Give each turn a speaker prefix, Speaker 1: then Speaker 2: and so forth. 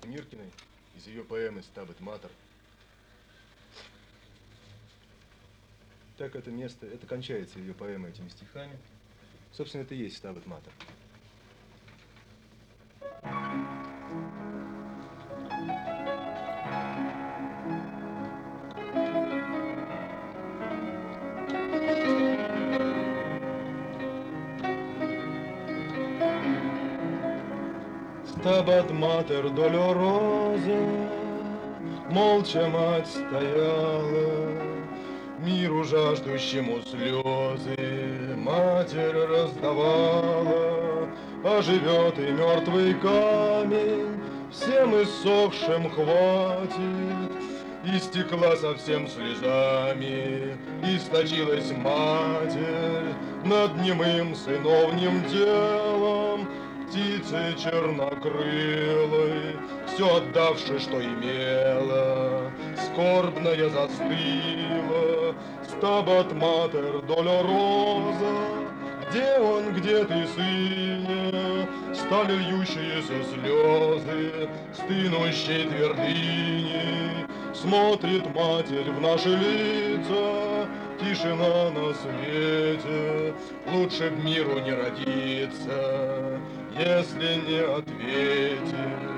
Speaker 1: Миркиной из ее поэмы «Стабет Матер». Так это место, это кончается ее поэма этими стихами. Собственно, это и есть «Стабет Матер». Стабат матер долороза, молча мать стояла, миру жаждущему слезы матерь раздавала, а живет и мертвый камень, всем иссохшим хватит, истекла совсем слезами, источилась матерь над немым сыновним делом, птицы чернокрылой, все отдавши, что имела, скорбная застыла, стабат матер долороза. Где он, где ты, сыне? Стали льющиеся слезы, стынущей твердыни. Смотрит матерь в наши лица, тишина на свете. Лучше б миру не родиться, если не ответит.